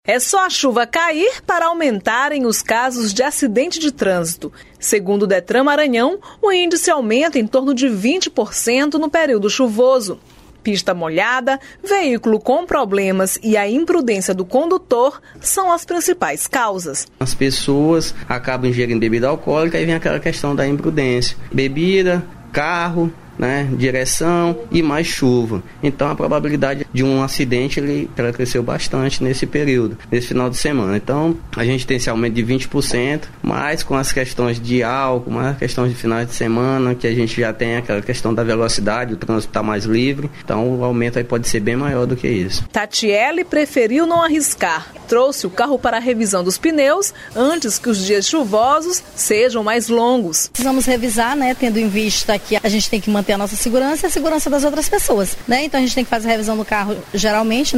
É só a chuva cair para aumentarem os casos de acidente de trânsito. Segundo o Detran Maranhão, o índice aumenta em torno de 20% no período chuvoso. Pista molhada, veículo com problemas e a imprudência do condutor são as principais causas. As pessoas acabam ingerindo bebida alcoólica e vem aquela questão da imprudência. Bebida, carro, direção e mais chuva. Então a probabilidade de um acidente ela cresceu bastante nesse período, nesse final de semana. Então a gente tem esse aumento de 20%, mas com as questões de álcool, mais as questões de finais de semana, que a gente já tem aquela questão da velocidade, o trânsito está mais livre, então o aumento aí pode ser bem maior do que isso. Tatiele preferiu não arriscar. Trouxe o carro para a revisão dos pneus antes que os dias chuvosos sejam mais longos. Precisamos revisar, tendo em vista que a gente tem que manter a nossa segurança e a segurança das outras pessoas, Então a gente tem que fazer a revisão do carro geralmente,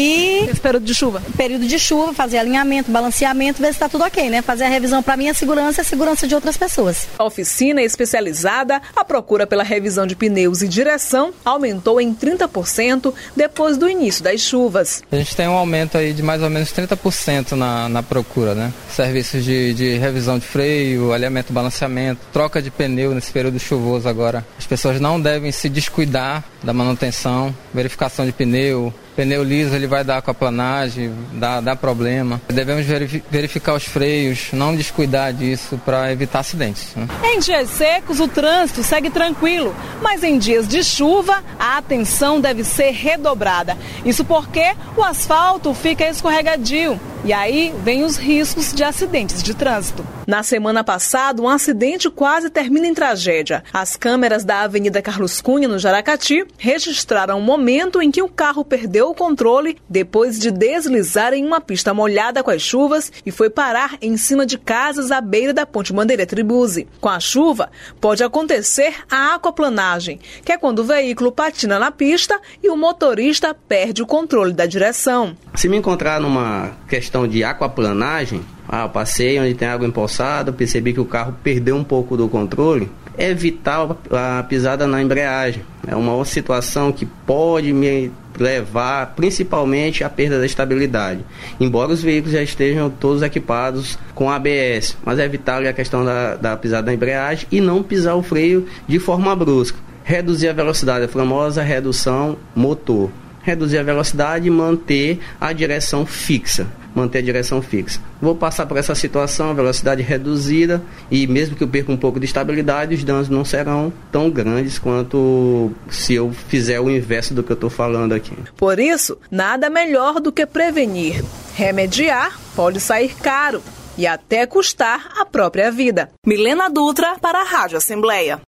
E esse período de chuva? Período de chuva, fazer alinhamento, balanceamento, ver se está tudo ok, Fazer a revisão para minha segurança e a segurança de outras pessoas. A oficina especializada, a procura pela revisão de pneus e direção aumentou em 30% depois do início das chuvas. A gente tem um aumento aí de mais ou menos 30% na procura, Serviços de revisão de freio, alinhamento, balanceamento, troca de pneu nesse período chuvoso agora. As pessoas não devem se descuidar da manutenção, verificação de pneu liso ele vai dar aquaplanagem, dá problema. Devemos verificar os freios, não descuidar disso para evitar acidentes. Em dias secos o trânsito segue tranquilo, mas em dias de chuva a atenção deve ser redobrada. Isso porque o asfalto fica escorregadio e aí vem os riscos de acidentes de trânsito. Na semana passada, um acidente quase termina em tragédia. As câmeras da Avenida Carlos Cunha, no Jaracati, registraram um momento em que o carro perdeu o controle depois de deslizar em uma pista molhada com as chuvas e foi parar em cima de casas à beira da Ponte Bandeira Tribuzzi. Com a chuva, pode acontecer a aquaplanagem, que é quando o veículo patina na pista e o motorista perde o controle da direção. Se me encontrar numa questão de aquaplanagem, eu passei onde tem água empoçada, percebi que o carro perdeu um pouco do controle, evitar a pisada na embreagem. É uma outra situação que pode me levar principalmente à perda da estabilidade. Embora os veículos já estejam todos equipados com ABS, mas evitar a questão da pisada na embreagem e não pisar o freio de forma brusca. Reduzir a velocidade, a famosa redução motor. Reduzir a velocidade e manter a direção fixa. Vou passar por essa situação, velocidade reduzida, e mesmo que eu perca um pouco de estabilidade, os danos não serão tão grandes quanto se eu fizer o inverso do que eu estou falando aqui. Por isso, nada melhor do que prevenir. Remediar pode sair caro e até custar a própria vida. Milena Dutra para a Rádio Assembleia.